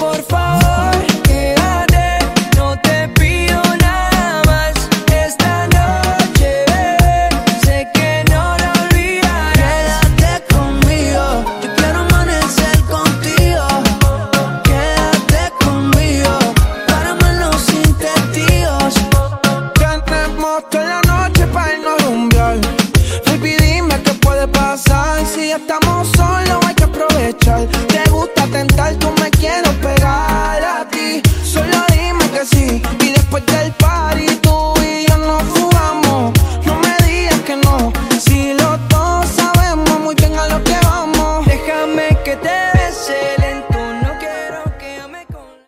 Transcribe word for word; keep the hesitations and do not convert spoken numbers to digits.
Por favor, quédate, no te pido nada más. Esta noche, bebé, sé que no la olvidarás. Quédate conmigo, yo quiero amanecer contigo. Quédate conmigo, para amarnos sin testigos. Tenemos toda la noche para irnos a rumbear. Baby, dime qué puede pasar. Si estamos solos hay que aprovechar. Te gusta tentar, tú me quiero pegar a ti. Solo dime que sí, y después del party tú